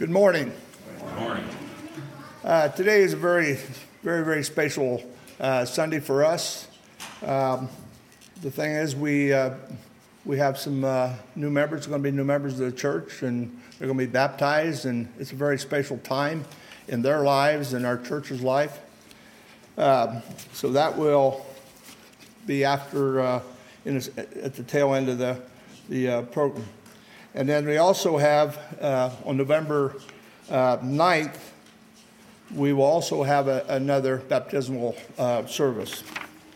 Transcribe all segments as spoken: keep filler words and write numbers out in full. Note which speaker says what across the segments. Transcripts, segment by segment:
Speaker 1: Good morning.
Speaker 2: Good morning.
Speaker 1: Uh, today is a very, very, very special uh, Sunday for us. Um, the thing is, we uh, we have some uh, new members. They're going to be new members of the church, and they're going to be baptized. And it's a very special time in their lives and our church's life. Um, so that will be after uh, in a, at the tail end of the the uh, program. And then we also have, uh, on November uh, ninth, we will also have a, another baptismal uh, service.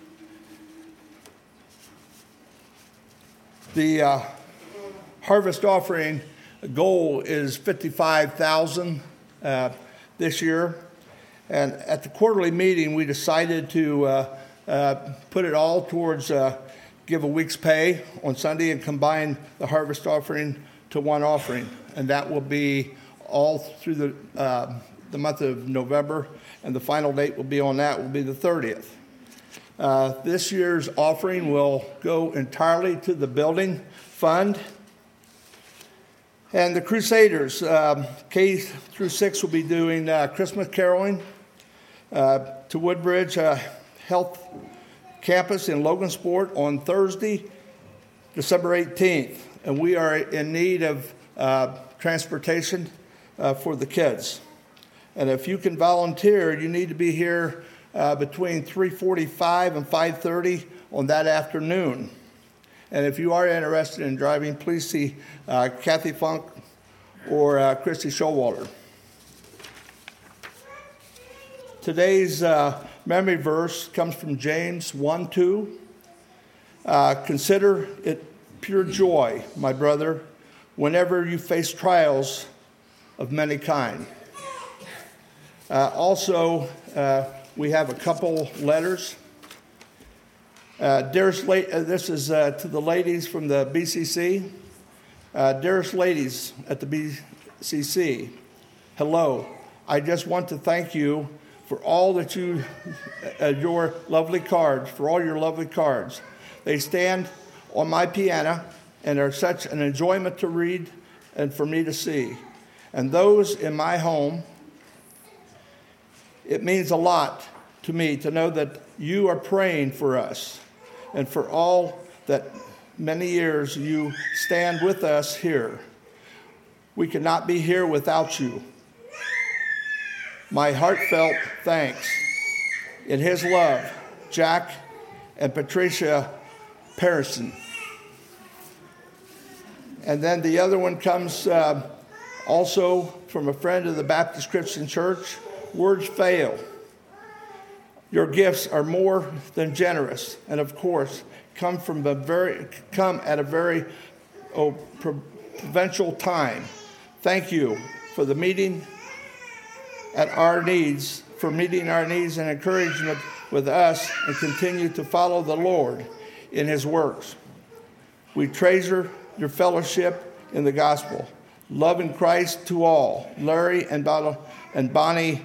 Speaker 1: The uh, harvest offering goal is fifty-five thousand dollars uh, this year. And at the quarterly meeting, we decided to uh, uh, put it all towards uh, give a week's pay on Sunday and combine the harvest offering to one offering. And that will be all through the uh, the month of November, and the final date will be on that will be the thirtieth. Uh, this year's offering will go entirely to the building fund. And the Crusaders, um, K through six, will be doing uh, Christmas caroling uh, to Woodbridge uh, Health Campus in Logansport on Thursday, December eighteenth. And we are in need of uh, transportation uh, for the kids. And if you can volunteer, you need to be here uh, between three forty-five and five thirty on that afternoon. And if you are interested in driving, please see uh, Kathy Funk or uh, Christy Showalter. Today's uh, memory verse comes from James one two. Uh, Consider it pure joy, my brother, whenever you face trials of many kind. Uh, also, uh, we have a couple letters. Uh, dearest la- uh, this is uh, to the ladies from the B C C. Uh, dearest ladies at the B C C, hello. I just want to thank you for all that you, uh, your lovely cards, for all your lovely cards. They stand on my piano and are such an enjoyment to read and for me to see. And those in my home, it means a lot to me to know that you are praying for us and for all that many years you stand with us here. We could not be here without you. My heartfelt thanks. In his love, Jack and Patricia Parison. And then the other one comes uh, also from a friend of the Baptist Christian Church. Words fail. Your gifts are more than generous, and of course, come from a very come at a very oh, provincial time. Thank you for the meeting at our needs, for meeting our needs and encouragement with us, and continue to follow the Lord in His works. We treasure your fellowship in the gospel. Love in Christ to all. Larry and Bonnie, and Bonnie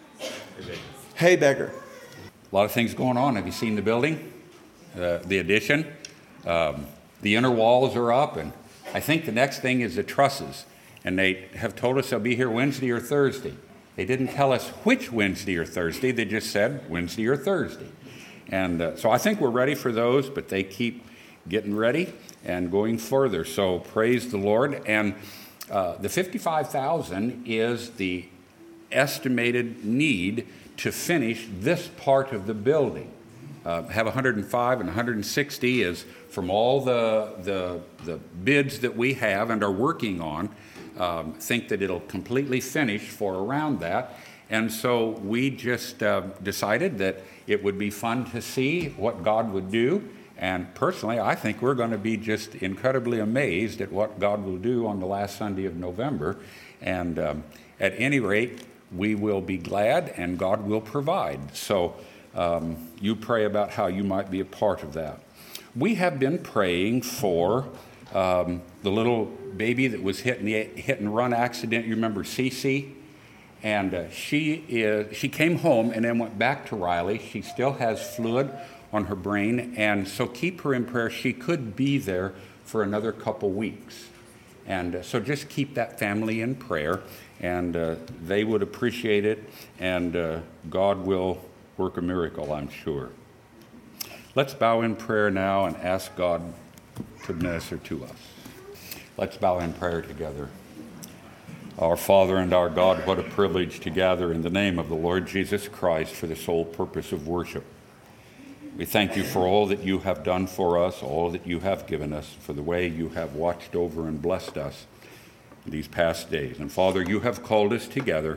Speaker 1: Haybecker.
Speaker 2: A lot of things going on. Have you seen the building? Uh, the addition? Um, the inner walls are up, and I think the next thing is the trusses. And they have told us they'll be here Wednesday or Thursday. They didn't tell us which Wednesday or Thursday. They just said Wednesday or Thursday. And uh, so I think we're ready for those, but they keep getting ready and going further. So praise the Lord. And uh, the fifty-five thousand is the estimated need to finish this part of the building. Uh, have one hundred five and one hundred sixty is from all the, the, the bids that we have and are working on. Um, think that it'll completely finish for around that. And so we just uh, decided that it would be fun to see what God would do. And personally, I think we're going to be just incredibly amazed at what God will do on the last Sunday of November. And um, at any rate, we will be glad and God will provide. So um, you pray about how you might be a part of that. We have been praying for um, the little baby that was hit in the hit and run accident. You remember Cece? And uh, she is she came home and then went back to Riley. She still has fluid on her brain, and so keep her in prayer. She could be there for another couple weeks. And uh, so just keep that family in prayer. and uh, they would appreciate it, and uh, God will work a miracle, I'm sure. Let's bow in prayer now and ask God to minister to us. Let's bow in prayer together. Our Father and our God, what a privilege to gather in the name of the Lord Jesus Christ for the sole purpose of worship. We thank you for all that you have done for us, all that you have given us, for the way you have watched over and blessed us these past days. And Father, you have called us together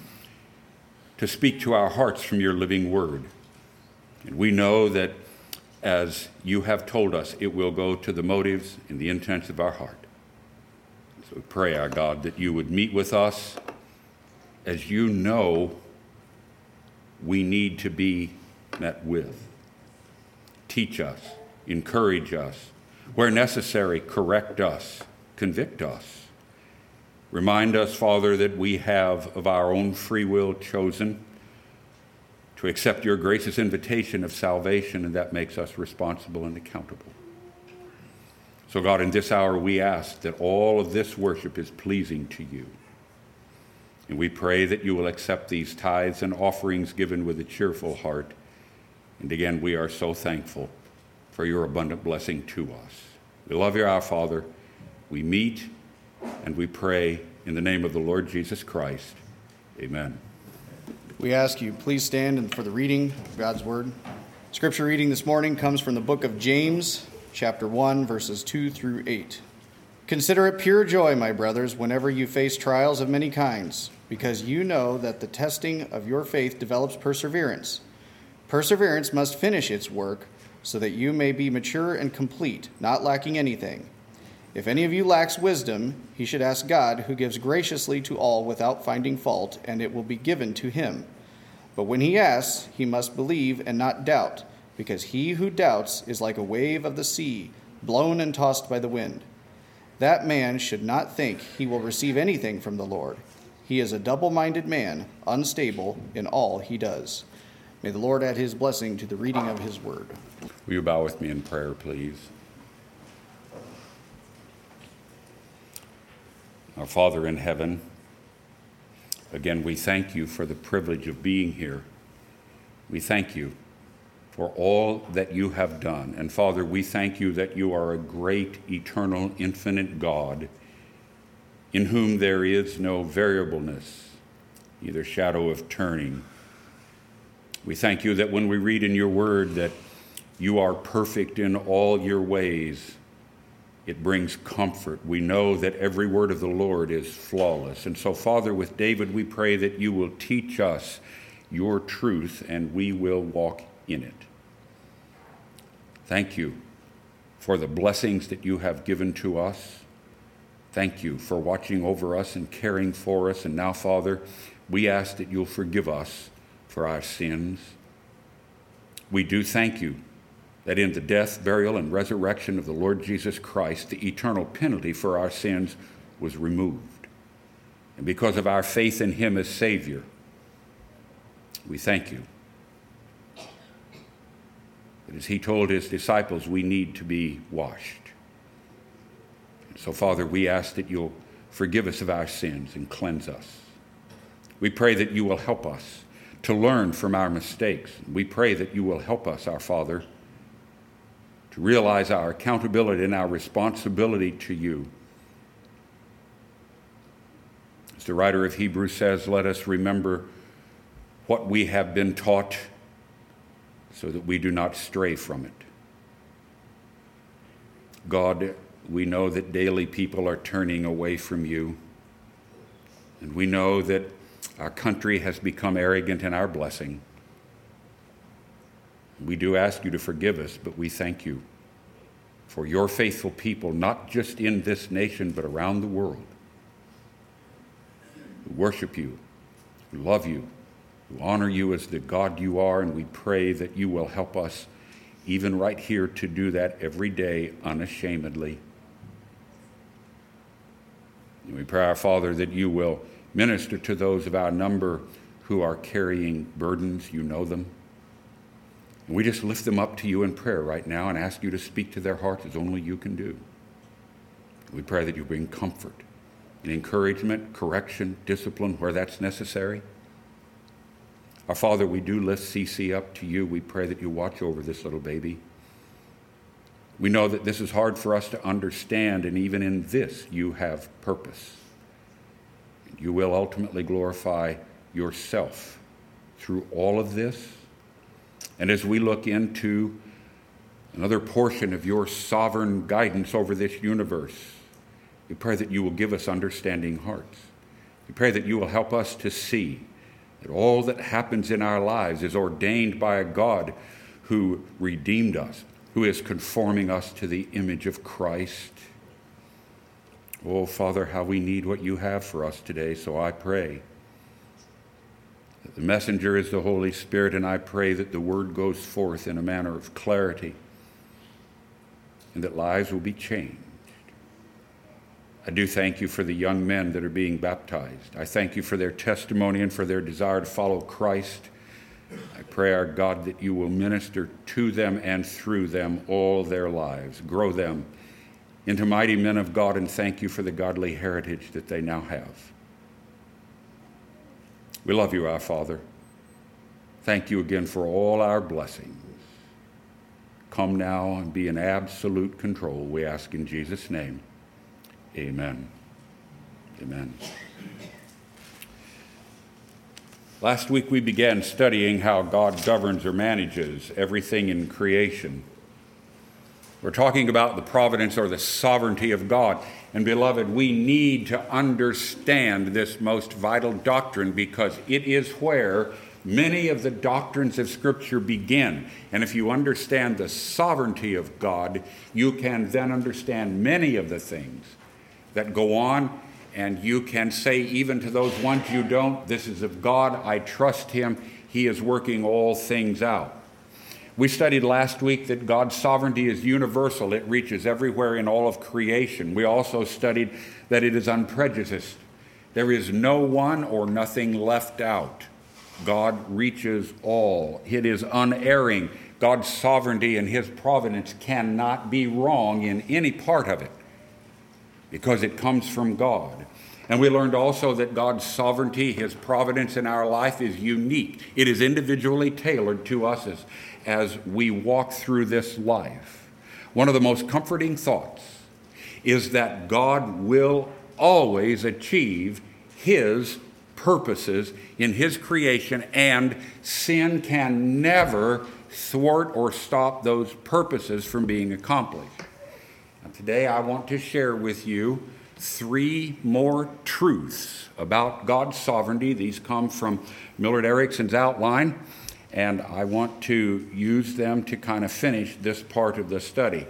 Speaker 2: to speak to our hearts from your living word. And we know that as you have told us, it will go to the motives and the intents of our heart. So we pray, our God, that you would meet with us as you know we need to be met with. Teach us, encourage us, where necessary, correct us, convict us. Remind us, Father, that we have of our own free will chosen to accept your gracious invitation of salvation, and that makes us responsible and accountable. So God, in this hour we ask that all of this worship is pleasing to you. And we pray that you will accept these tithes and offerings given with a cheerful heart. And again, we are so thankful for your abundant blessing to us. We love you, our Father. We meet and we pray in the name of the Lord Jesus Christ. Amen.
Speaker 3: We ask you, please stand for the reading of God's word. Scripture reading this morning comes from the book of James, chapter one, verses two through eight. Consider it pure joy, my brothers, whenever you face trials of many kinds, because you know that the testing of your faith develops perseverance. Perseverance must finish its work, so that you may be mature and complete, not lacking anything. If any of you lacks wisdom, he should ask God, who gives graciously to all without finding fault, and it will be given to him. But when he asks, he must believe and not doubt, because he who doubts is like a wave of the sea, blown and tossed by the wind. That man should not think he will receive anything from the Lord. He is a double-minded man, unstable in all he does. May the Lord add his blessing to the reading of his word.
Speaker 2: Will you bow with me in prayer, please? Our Father in heaven, again, we thank you for the privilege of being here. We thank you for all that you have done. And Father, we thank you that you are a great, eternal, infinite God in whom there is no variableness, neither shadow of turning. We thank you that when we read in your word that you are perfect in all your ways, it brings comfort. We know that every word of the Lord is flawless. And so, Father, with David, we pray that you will teach us your truth and we will walk in it. Thank you for the blessings that you have given to us. Thank you for watching over us and caring for us. And now, Father, we ask that you'll forgive us for our sins. We do thank you that in the death, burial, and resurrection of the Lord Jesus Christ, the eternal penalty for our sins was removed. And because of our faith in him as Savior, we thank you that as he told his disciples, we need to be washed. And so, Father, we ask that you'll forgive us of our sins and cleanse us. We pray that you will help us to learn from our mistakes. We pray that you will help us, our Father, to realize our accountability and our responsibility to you. As the writer of Hebrews says, let us remember what we have been taught so that we do not stray from it. God, we know that daily people are turning away from you, and we know that our country has become arrogant in our blessing. We do ask you to forgive us, but we thank you for your faithful people, not just in this nation, but around the world, who worship you, who love you, who honor you as the God you are, and we pray that you will help us, even right here, to do that every day unashamedly. And we pray, our Father, that you will minister to those of our number who are carrying burdens. You know them. And we just lift them up to you in prayer right now and ask you to speak to their hearts as only you can do. We pray that you bring comfort in encouragement, correction, discipline where that's necessary. Our Father, we do lift Cece up to you. We pray that you watch over this little baby. We know that this is hard for us to understand, and even in this, you have purpose. You will ultimately glorify yourself through all of this. And as we look into another portion of your sovereign guidance over this universe, we pray that you will give us understanding hearts. We pray that you will help us to see that all that happens in our lives is ordained by a God who redeemed us, who is conforming us to the image of Christ. Oh, Father, how we need what you have for us today. So I pray that the messenger is the Holy Spirit, and I pray that the word goes forth in a manner of clarity and that lives will be changed. I do thank you for the young men that are being baptized. I thank you for their testimony and for their desire to follow Christ. I pray, our God, that you will minister to them and through them all their lives. Grow them into mighty men of God, and thank you for the godly heritage that they now have. We love you, our Father. Thank you again for all our blessings. Come now and be in absolute control, we ask in Jesus' name. Amen. Amen. Last week we began studying how God governs or manages everything in creation. We're talking about the providence or the sovereignty of God. And beloved, we need to understand this most vital doctrine because it is where many of the doctrines of Scripture begin. And if you understand the sovereignty of God, you can then understand many of the things that go on, and you can say even to those ones you don't, this is of God, I trust him, he is working all things out. We studied last week that God's sovereignty is universal. It reaches everywhere in all of creation. We also studied that it is unprejudiced. There is no one or nothing left out. God reaches all. It is unerring. God's sovereignty and his providence cannot be wrong in any part of it because it comes from God. And we learned also that God's sovereignty, his providence in our life is unique. It is individually tailored to us as, as we walk through this life. One of the most comforting thoughts is that God will always achieve his purposes in his creation, and sin can never thwart or stop those purposes from being accomplished. Now, today I want to share with you three more truths about God's sovereignty. These come from Millard Erickson's outline, and I want to use them to kind of finish this part of the study.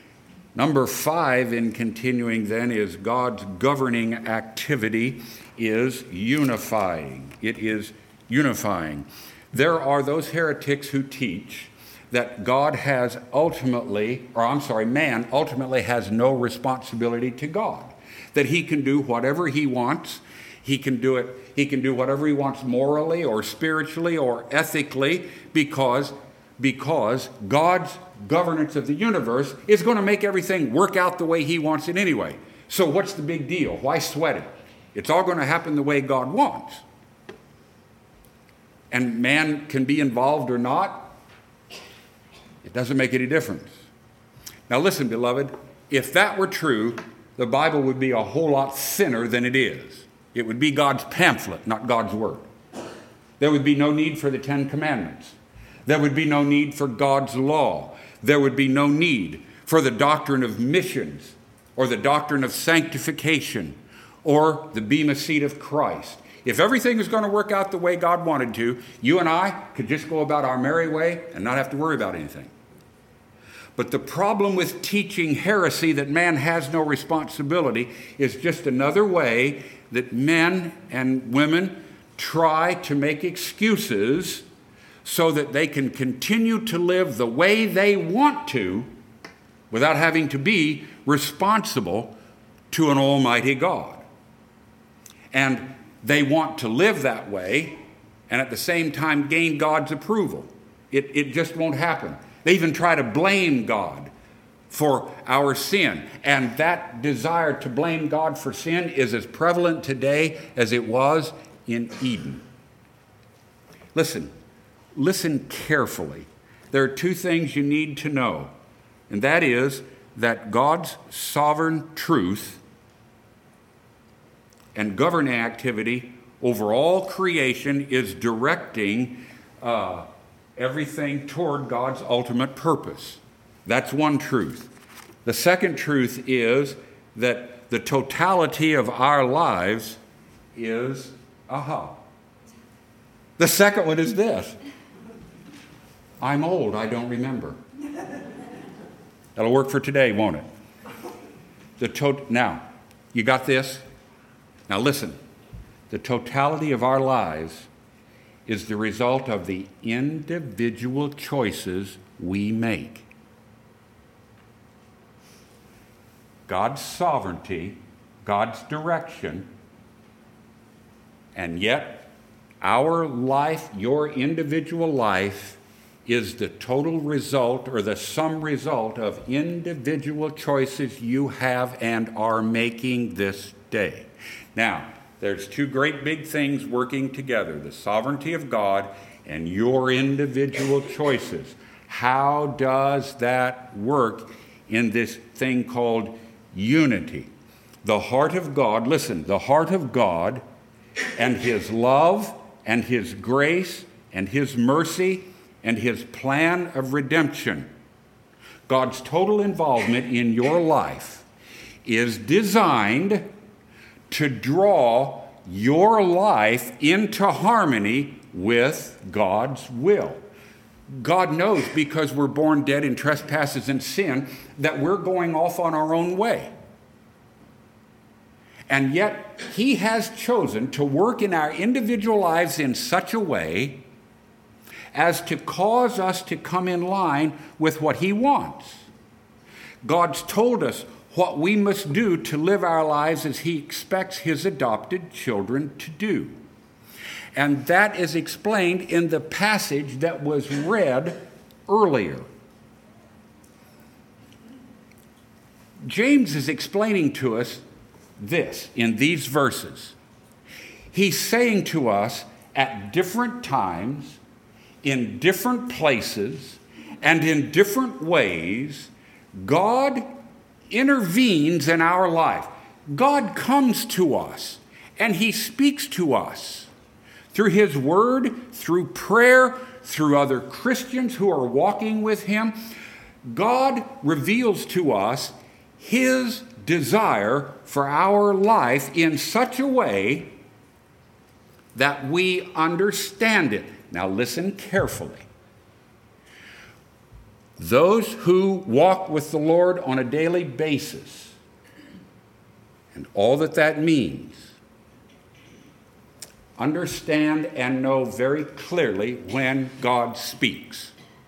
Speaker 2: Number five in continuing then is God's governing activity is unifying. It is unifying. There are those heretics who teach that God has ultimately, or I'm sorry, man ultimately has no responsibility to God. That he can do whatever he wants. He can do it, he can do whatever he wants morally or spiritually or ethically because, because God's governance of the universe is going to make everything work out the way he wants it anyway. So what's the big deal? Why sweat it? It's all going to happen the way God wants. And man can be involved or not. It doesn't make any difference. Now listen, beloved, if that were true, the Bible would be a whole lot thinner than it is. It would be God's pamphlet, not God's word. There would be no need for the Ten Commandments. There would be no need for God's law. There would be no need for the doctrine of missions or the doctrine of sanctification or the bema seat of Christ. If everything was going to work out the way God wanted to, you and I could just go about our merry way and not have to worry about anything. But the problem with teaching heresy that man has no responsibility is just another way that men and women try to make excuses so that they can continue to live the way they want to without having to be responsible to an almighty God. And they want to live that way and at the same time gain God's approval. It, it just won't happen. They even try to blame God for our sin. And that desire to blame God for sin is as prevalent today as it was in Eden. Listen, listen carefully. There are two things you need to know, and that is that God's sovereign truth and governing activity over all creation is directing uh, everything toward God's ultimate purpose. That's one truth. The second truth is that the totality of our lives is aha. The second one is this. I'm old, I don't remember. That'll work for today, won't it? The to- now, you got this? Now listen. The totality of our lives is the result of the individual choices we make. God's sovereignty, God's direction, and yet our life, your individual life, is the total result or the sum result of individual choices you have and are making this day. Now, there's two great big things working together, the sovereignty of God and your individual choices. How does that work in this thing called unity? The heart of God, listen, the heart of God and his love and his grace and his mercy and his plan of redemption, God's total involvement in your life is designed to draw your life into harmony with God's will. God knows, because we're born dead in trespasses and sin, that we're going off on our own way. And yet, he has chosen to work in our individual lives in such a way as to cause us to come in line with what he wants. God's told us what we must do to live our lives as he expects his adopted children to do. And that is explained in the passage that was read earlier. James is explaining to us this in these verses. He's saying to us at different times, in different places, and in different ways, God intervenes in our life. God comes to us and he speaks to us through his word, through prayer, through other Christians who are walking with him. God reveals to us his desire for our life in such a way that we understand it. Now listen carefully. Those who walk with the Lord on a daily basis, and all that that means, understand and know very clearly when God speaks.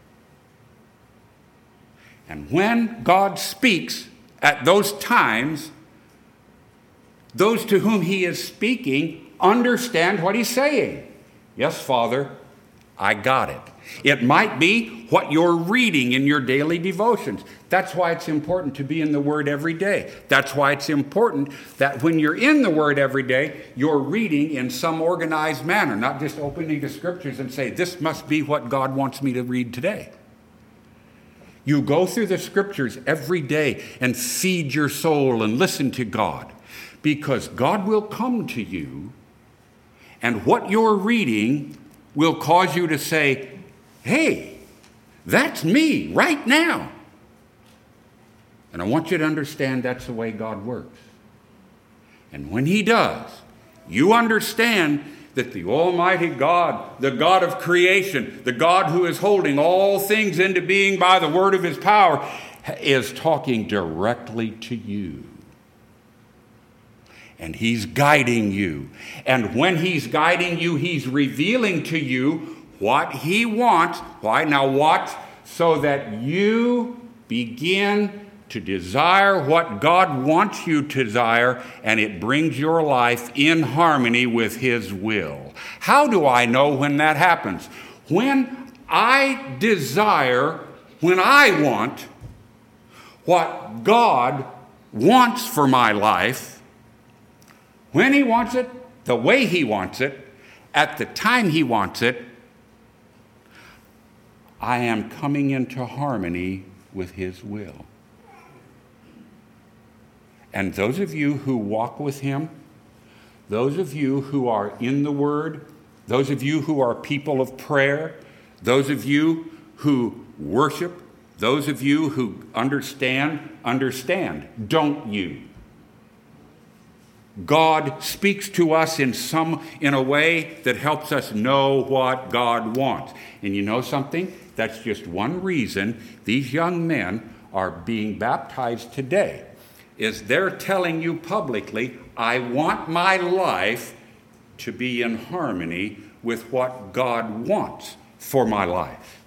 Speaker 2: And when God speaks at those times, those to whom he is speaking understand what he's saying. Yes, Father, I got it. It might be what you're reading in your daily devotions. That's why it's important to be in the Word every day. That's why it's important that when you're in the Word every day, you're reading in some organized manner, not just opening the Scriptures and say, this must be what God wants me to read today. You go through the Scriptures every day and feed your soul and listen to God, because God will come to you, and what you're reading will cause you to say, hey, that's me right now. And I want you to understand that's the way God works. And when he does, you understand that the Almighty God, the God of creation, the God who is holding all things into being by the word of his power, is talking directly to you. And he's guiding you. And when he's guiding you, he's revealing to you what he wants. Why? Now watch, so that you begin to desire what God wants you to desire, and it brings your life in harmony with his will. How do I know when that happens? When I desire, when I want what God wants for my life, when he wants it, the way he wants it, at the time he wants it, I am coming into harmony with his will. And those of you who walk with him, those of you who are in the Word, those of you who are people of prayer, those of you who worship, those of you who understand, understand, don't you? God speaks to us in some in a way that helps us know what God wants. And you know something? That's just one reason these young men are being baptized today, is they're telling you publicly, I want my life to be in harmony with what God wants for my life.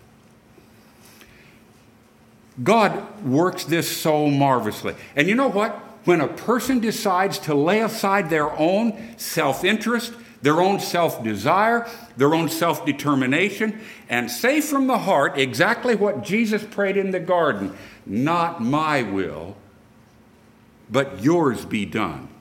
Speaker 2: God works this so marvelously. And you know what? When a person decides to lay aside their own self-interest, their own self-desire, their own self-determination, and say from the heart exactly what Jesus prayed in the garden, not my will, but yours be done,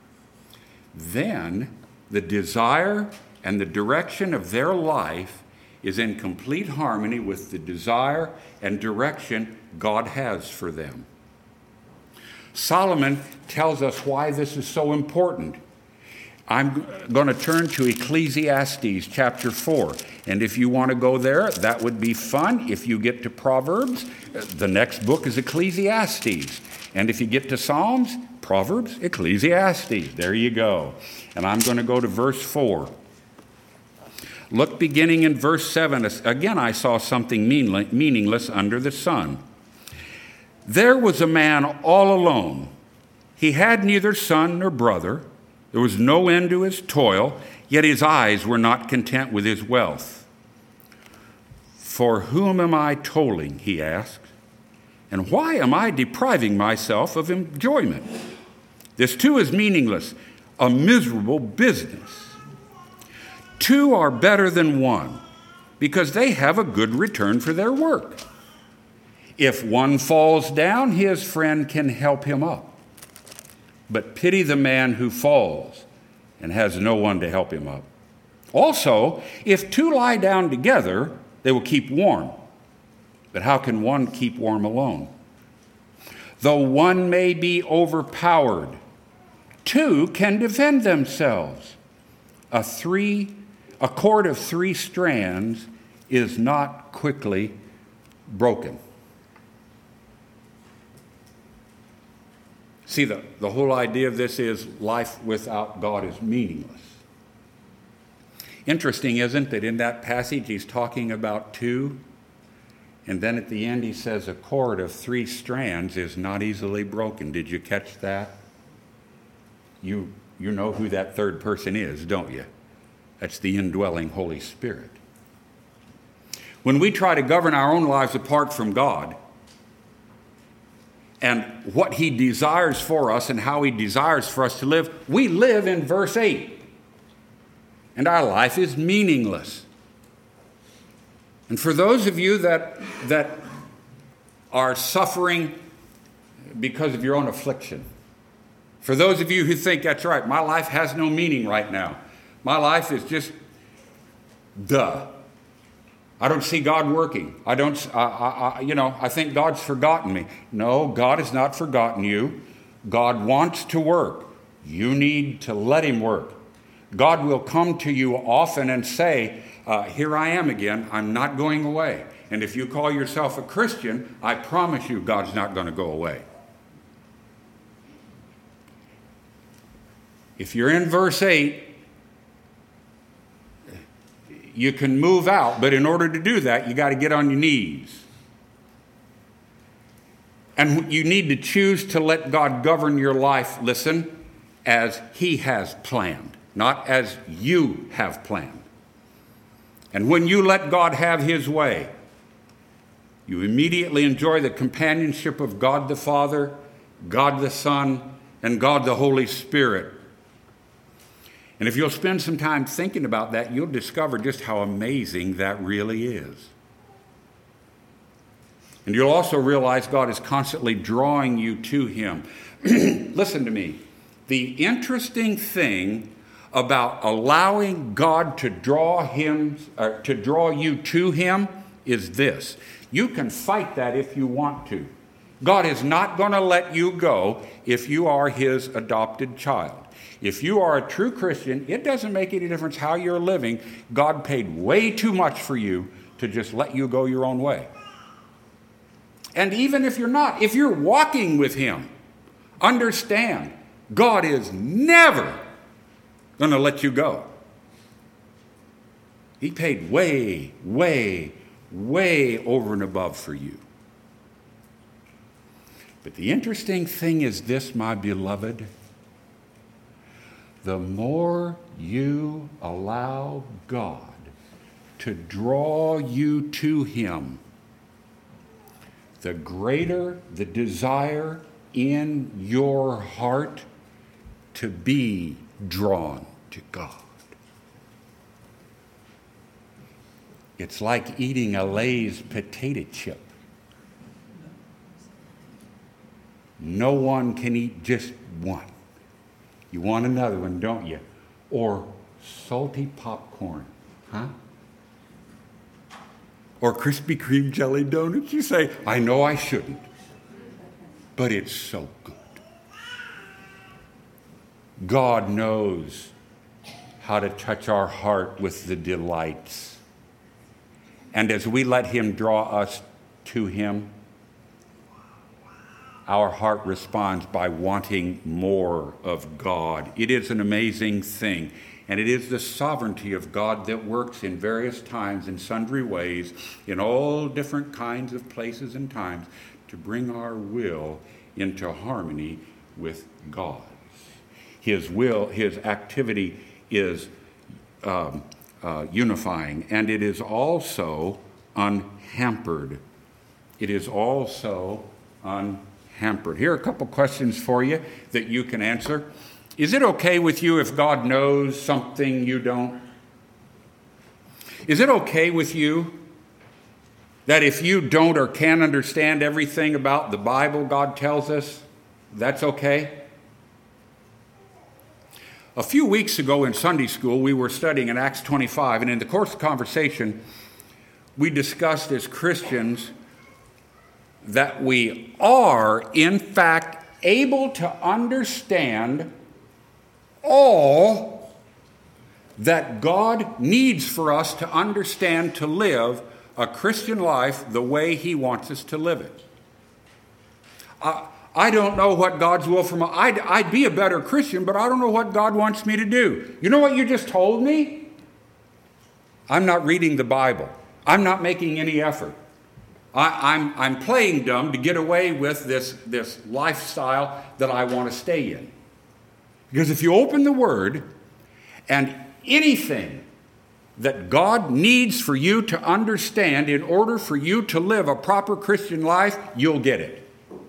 Speaker 2: then the desire and the direction of their life is in complete harmony with the desire and direction God has for them. Solomon tells us why this is so important. I'm going to turn to Ecclesiastes chapter four. And if you want to go there, that would be fun. If you get to Proverbs, the next book is Ecclesiastes. And if you get to Psalms, Proverbs, Ecclesiastes. There you go. And I'm going to go to verse four. Look beginning in verse seven. Again, I saw something meaningless under the sun. There was a man all alone. He had neither son nor brother. There was no end to his toil, yet his eyes were not content with his wealth. For whom am I toiling, he asked, and why am I depriving myself of enjoyment? This too is meaningless, a miserable business. Two are better than one, because they have a good return for their work. If one falls down, his friend can help him up. But pity the man who falls and has no one to help him up. Also, if two lie down together, they will keep warm. But how can one keep warm alone? Though one may be overpowered, two can defend themselves. A three, a cord of three strands is not quickly broken. See, the, the whole idea of this is life without God is meaningless. Interesting, isn't it, that in that passage he's talking about two, and then at the end he says a cord of three strands is not easily broken. Did you catch that? You, you know who that third person is, don't you? That's the indwelling Holy Spirit. When we try to govern our own lives apart from God, and what he desires for us and how he desires for us to live, we live in verse eight. And our life is meaningless. And for those of you that, that are suffering because of your own affliction, for those of you who think, that's right, my life has no meaning right now. My life is just duh. I don't see God working. I don't, I, I, you know, I think God's forgotten me. No, God has not forgotten you. God wants to work. You need to let him work. God will come to you often and say, uh, here I am again. I'm not going away. And if you call yourself a Christian, I promise you God's not going to go away. If you're in verse eight, you can move out, but in order to do that, you got to get on your knees. And you need to choose to let God govern your life, listen, as he has planned, not as you have planned. And when you let God have his way, you immediately enjoy the companionship of God the Father, God the Son, and God the Holy Spirit. And if you'll spend some time thinking about that, you'll discover just how amazing that really is. And you'll also realize God is constantly drawing you to him. Listen to me. The interesting thing about allowing God to draw him, uh, to draw you to him is this. You can fight that if you want to. God is not going to let you go if you are his adopted child. If you are a true Christian, it doesn't make any difference how you're living. God paid way too much for you to just let you go your own way. And even if you're not, if you're walking with him, understand, God is never going to let you go. He paid way, way, way over and above for you. But the interesting thing is this, my beloved. The more you allow God to draw you to him, the greater the desire in your heart to be drawn to God. It's like eating a Lay's potato chip. No one can eat just one. You want another one, don't you? Or salty popcorn, huh? Or Krispy Kreme jelly donuts. You say, I know I shouldn't, but it's so good. God knows how to touch our heart with the delights. And as we let him draw us to him, our heart responds by wanting more of God. It is an amazing thing. And it is the sovereignty of God that works in various times, in sundry ways, in all different kinds of places and times, to bring our will into harmony with God's. His will, his activity is um, uh, unifying, and it is also unhampered. It is also unhampered. Here are a couple questions for you that you can answer. Is it okay with you if God knows something you don't? Is it okay with you that if you don't or can't understand everything about the Bible God tells us, that's okay? A few weeks ago in Sunday school, we were studying in Acts twenty-five, and in the course of conversation, we discussed as Christians that we are, in fact, able to understand all that God needs for us to understand to live a Christian life the way he wants us to live it. Uh, I don't know what God's will for me. I'd, I'd be a better Christian, but I don't know what God wants me to do. You know what you just told me? I'm not reading the Bible. I'm not making any effort. I, I'm, I'm playing dumb to get away with this, this lifestyle that I want to stay in. Because if you open the Word and anything that God needs for you to understand in order for you to live a proper Christian life, you'll get it.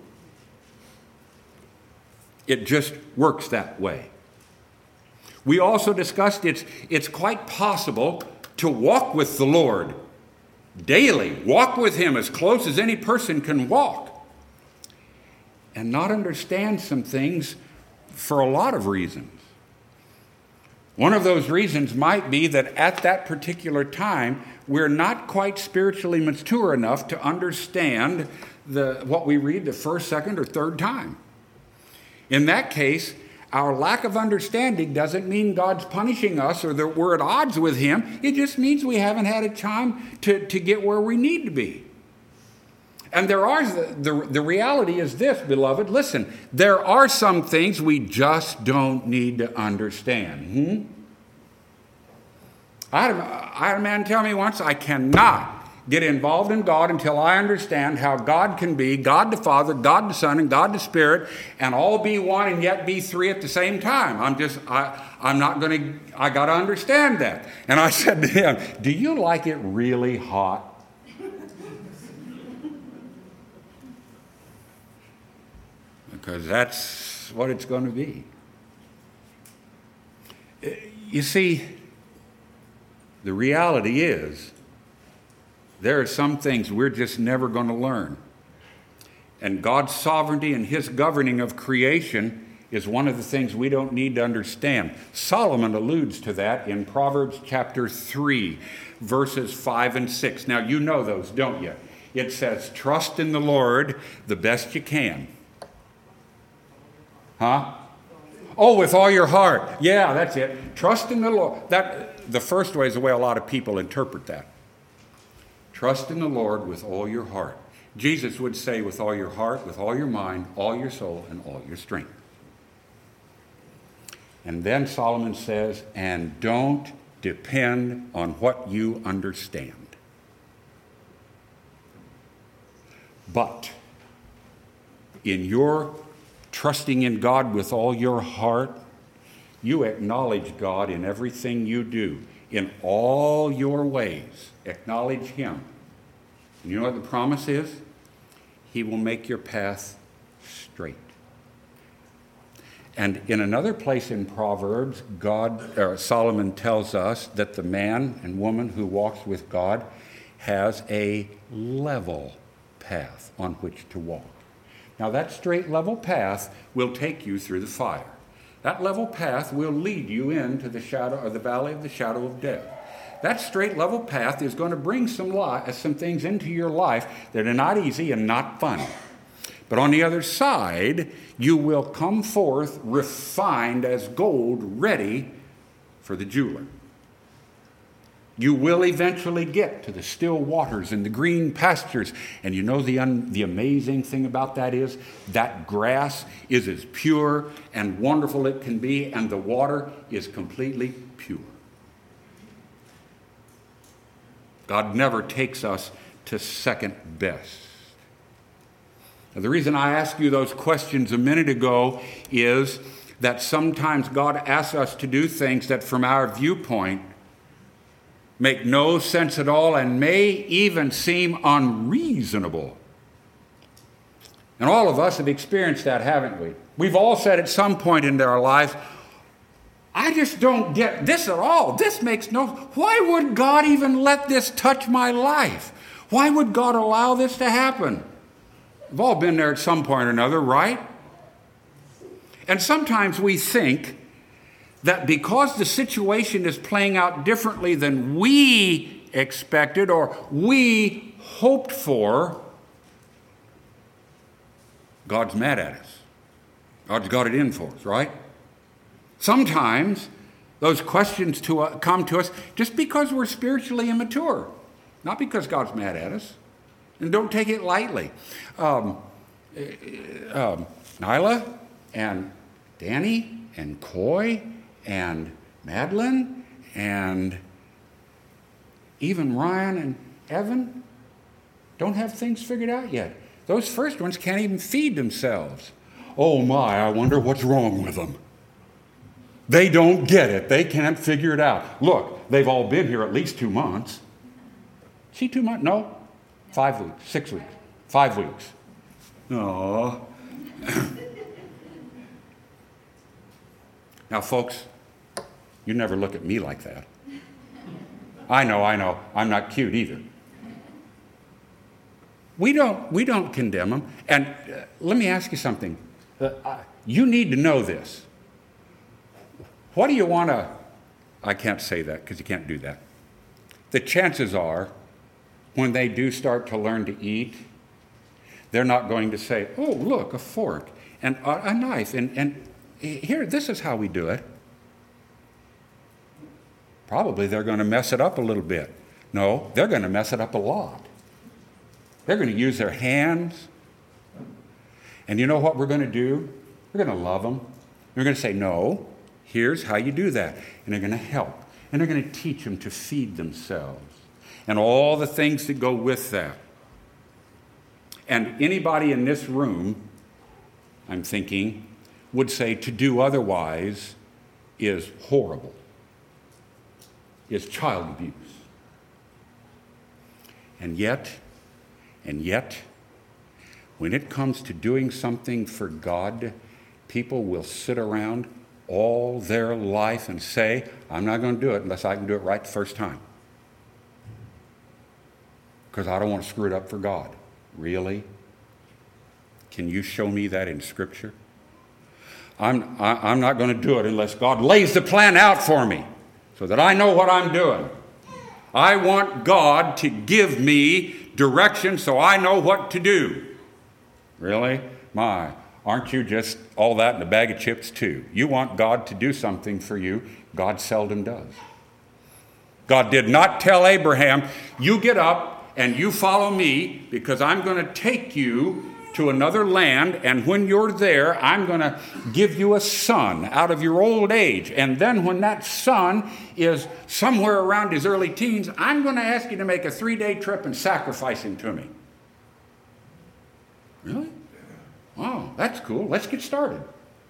Speaker 2: It just works that way. We also discussed it's, it's quite possible to walk with the Lord daily, walk with him as close as any person can walk, and not understand some things for a lot of reasons. One of those reasons might be that at that particular time, we're not quite spiritually mature enough to understand the, what we read the first, second, or third time. In that case, our lack of understanding doesn't mean God's punishing us or that we're at odds with him. It just means we haven't had a time to, to get where we need to be. And there are the, the, the reality is this, beloved. Listen, there are some things we just don't need to understand. Hmm? I, had a, I had a man tell me once, I cannot get involved in God until I understand how God can be God the Father, God the Son, and God the Spirit, and all be one and yet be three at the same time. I'm just, I, I'm not going to, I got to understand that. And I said to him, do you like it really hot? Because that's what it's going to be. You see, the reality is, there are some things we're just never going to learn. And God's sovereignty and his governing of creation is one of the things we don't need to understand. Solomon alludes to that in Proverbs chapter three, verses five and six. Now, you know those, don't you? It says, trust in the Lord the best you can. Huh? Oh, with all your heart. Yeah, that's it. Trust in the Lord. That, the first way is the way a lot of people interpret that. Trust in the Lord with all your heart. Jesus would say with all your heart, with all your mind, all your soul, and all your strength. And then Solomon says, and don't depend on what you understand. But in your trusting in God with all your heart, you acknowledge God in everything you do. In all your ways, acknowledge him. And you know what the promise is? He will make your path straight. And in another place in Proverbs, God, or Solomon tells us that the man and woman who walks with God has a level path on which to walk. Now that straight level path will take you through the fire. That level path will lead you into the shadow or the valley of the shadow of death. That straight level path is going to bring some li- some things into your life that are not easy and not fun. But on the other side, you will come forth refined as gold, ready for the jeweler. You will eventually get to the still waters and the green pastures. And you know the, un- the amazing thing about that is that grass is as pure and wonderful it can be, and the water is completely pure. God never takes us to second best. Now, the reason I asked you those questions a minute ago is that sometimes God asks us to do things that from our viewpoint make no sense at all and may even seem unreasonable. And all of us have experienced that, haven't we? We've all said at some point in our lives, I just don't get this at all. This makes no... Why would God even let this touch my life? Why would God allow this to happen? We've all been there at some point or another, right? And sometimes we think that because the situation is playing out differently than we expected or we hoped for, God's mad at us. God's got it in for us, right? Sometimes those questions to, uh, come to us just because we're spiritually immature, not because God's mad at us. And don't take it lightly. Um, um, Nyla and Danny and Coy and Madeline and even Ryan and Evan don't have things figured out yet. Those first ones can't even feed themselves. Oh my, I wonder what's wrong with them. They don't get it. They can't figure it out. Look, they've all been here at least two months. See, two months? No. Five weeks, six weeks, five weeks. Oh. Now, folks, you never look at me like that. I know, I know. I'm not cute either. We don't, we don't condemn them. And uh, let me ask you something. Uh, uh, you need to know this. What do you want to... I can't say that because you can't do that. The chances are, when they do start to learn to eat, they're not going to say, oh, look, a fork and a, a knife, and, and here, this is how we do it. Probably they're going to mess it up a little bit. No, they're going to mess it up a lot. They're going to use their hands. And you know what we're going to do? We're going to love them. We're going to say, no, here's how you do that. And they're going to help. And they're going to teach them to feed themselves. And all the things that go with that. And anybody in this room, I'm thinking, would say to do otherwise is horrible, is child abuse. And yet, and yet, when it comes to doing something for God, people will sit around all their life and say, I'm not going to do it unless I can do it right the first time. Because I don't want to screw it up for God. Really? Can you show me that in Scripture? I'm, I, I'm not going to do it unless God lays the plan out for me so that I know what I'm doing. I want God to give me direction so I know what to do. Really? My, aren't you just all that in a bag of chips too? You want God to do something for you. God seldom does. God did not tell Abraham, you get up and you follow me because I'm going to take you to another land, and when you're there, I'm going to give you a son out of your old age. And then when that son is somewhere around his early teens, I'm going to ask you to make a three-day trip and sacrifice him to me. Really? Wow, that's cool. Let's get started.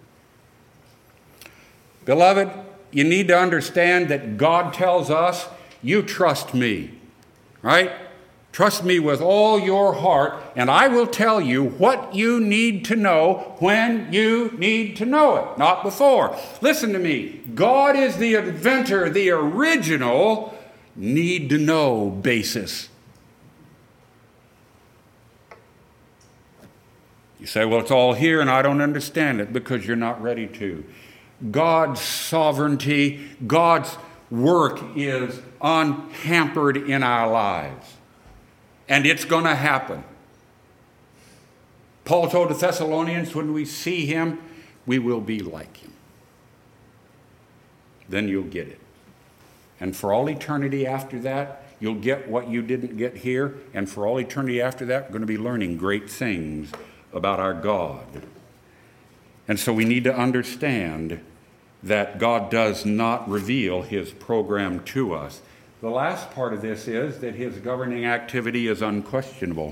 Speaker 2: Beloved, you need to understand that God tells us, you trust me, right? Trust me with all your heart, and I will tell you what you need to know when you need to know it, not before. Listen to me. God is the inventor, the original need-to-know basis. You say, well, it's all here and I don't understand it, because you're not ready to. God's sovereignty, God's work is unhampered in our lives. And it's going to happen. Paul told the Thessalonians, when we see him, we will be like him. Then you'll get it. And for all eternity after that, you'll get what you didn't get here. And for all eternity after that, we're going to be learning great things about our God. And so we need to understand that God does not reveal his program to us. The last part of this is that his governing activity is unquestionable.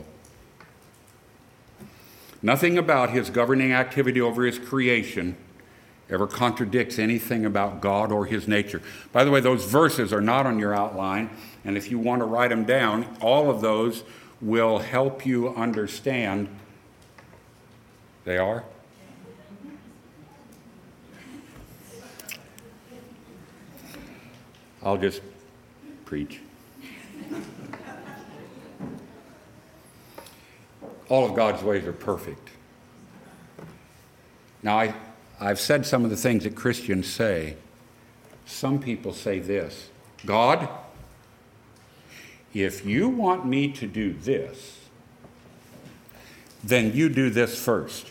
Speaker 2: Nothing about his governing activity over his creation ever contradicts anything about God or his nature. By the way, those verses are not on your outline, and if you want to write them down, all of those will help you understand. They are? I'll just preach. All of God's ways are perfect. Now, I, I've said some of the things that Christians say. Some people say this: God, if you want me to do this, then you do this first.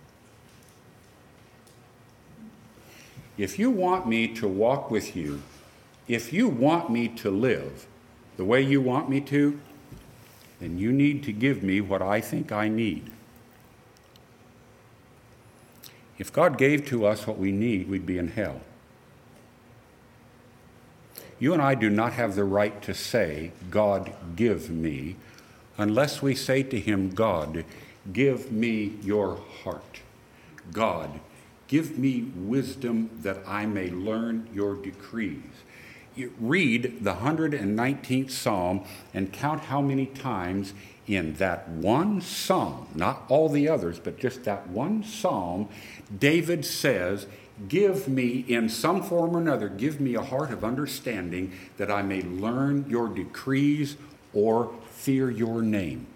Speaker 2: If you want me to walk with you, if you want me to live the way you want me to, then you need to give me what I think I need. If God gave to us what we need, we'd be in hell. You and I do not have the right to say, God, give me, unless we say to him, God, give me your heart. God, give me wisdom that I may learn your decrees. You read the one hundred nineteenth Psalm and count how many times in that one psalm, not all the others, but just that one psalm, David says, give me in some form or another, give me a heart of understanding that I may learn your decrees or fear your name.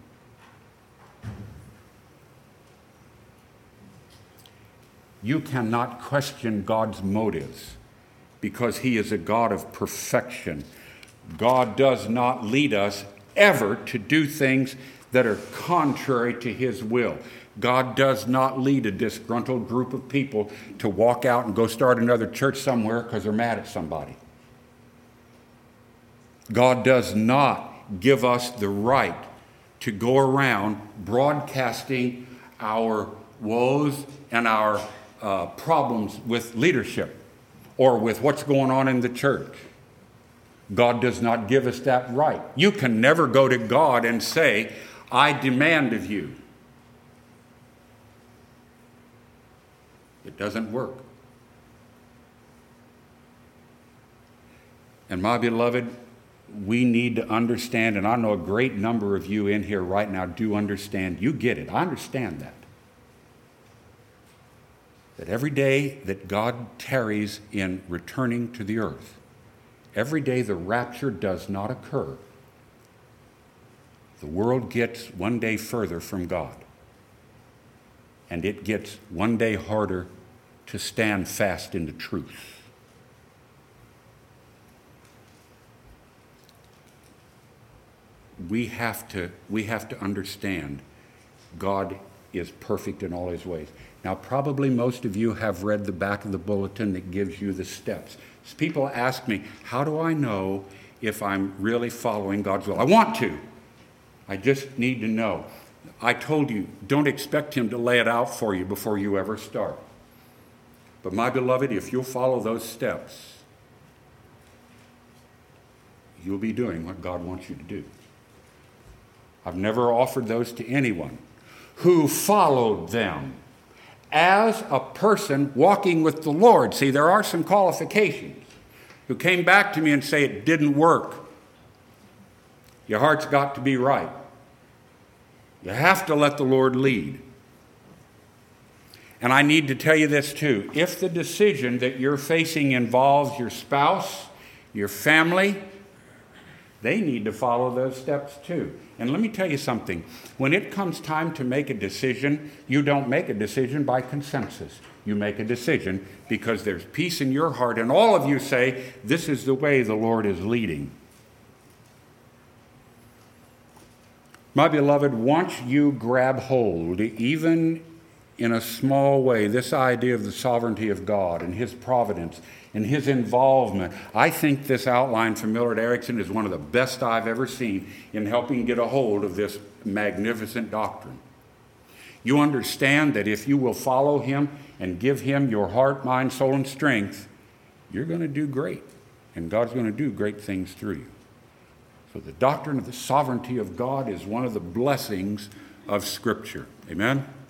Speaker 2: You cannot question God's motives, because he is a God of perfection. God does not lead us ever to do things that are contrary to his will. God does not lead a disgruntled group of people to walk out and go start another church somewhere because they're mad at somebody. God does not give us the right to go around broadcasting our woes and our uh, problems with leadership or with what's going on in the church. God does not give us that right. You can never go to God and say, I demand of you. It doesn't work. And my beloved, we need to understand, and I know a great number of you in here right now do understand. You get it. I understand that. That every day that God tarries in returning to the earth, every day the rapture does not occur, the world gets one day further from God. and it gets one day harder to stand fast in the truth. We have to, we have to understand God is perfect in all his ways. Now, probably most of you have read the back of the bulletin that gives you the steps. So people ask me, how do I know if I'm really following God's will? I want to. I just need to know. I told you, don't expect him to lay it out for you before you ever start. But my beloved, if you'll follow those steps, you'll be doing what God wants you to do. I've never offered those to anyone who followed them as a person walking with the Lord. See, there are some qualifications. Who came back to me and say it didn't work. Your heart's got to be right. You have to let the Lord lead. And I need to tell you this too. If the decision that you're facing involves your spouse, your family, they need to follow those steps too. And let me tell you something. When it comes time to make a decision, you don't make a decision by consensus. You make a decision because there's peace in your heart, and all of you say, this is the way the Lord is leading. My beloved, once you grab hold, even in a small way, this idea of the sovereignty of God and his providence and his involvement, I think this outline from Millard Erickson is one of the best I've ever seen in helping get a hold of this magnificent doctrine. You understand that if you will follow him and give him your heart, mind, soul, and strength, you're going to do great. And God's going to do great things through you. So the doctrine of the sovereignty of God is one of the blessings of Scripture. Amen?